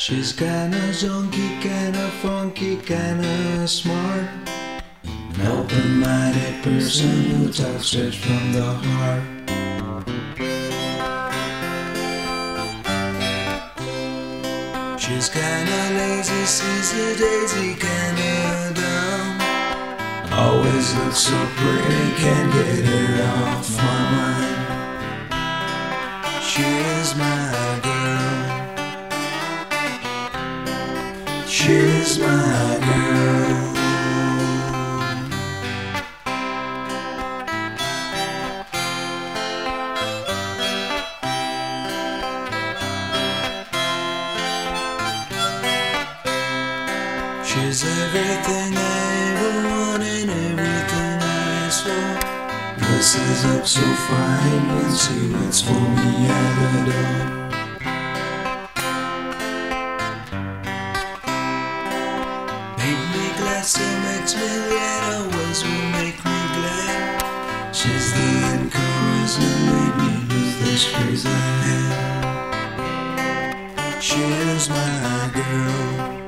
She's kinda junky, kinda funky, kinda smart. An open-minded person who talks straight from the heart. She's kinda lazy, sees the daisy, kinda dumb. Always looks so pretty, can't get her off my mind. She is my girl. She is my girl. She's everything I ever wanted, everything I asked for. Dresses up so fine when she waits for me at the door. Made me glad, still makes me glad, always will make me glad. She's the encouragement, made me lose this crazy man. She is my girl.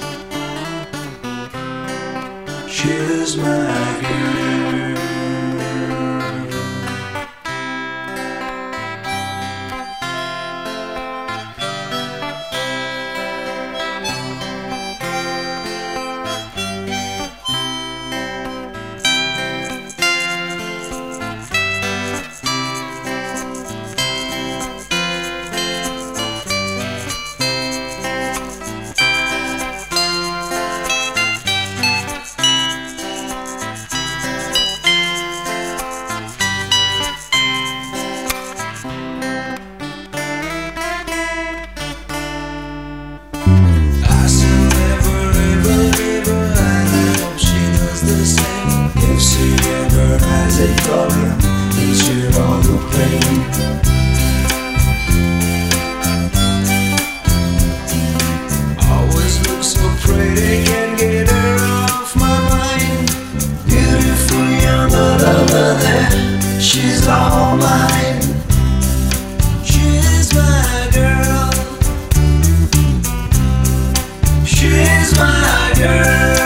She is my girl. Each year on the plane. Always looks so pretty, can't get her off my mind. Beautiful young lover there, she's all mine. She's my girl. She's my girl.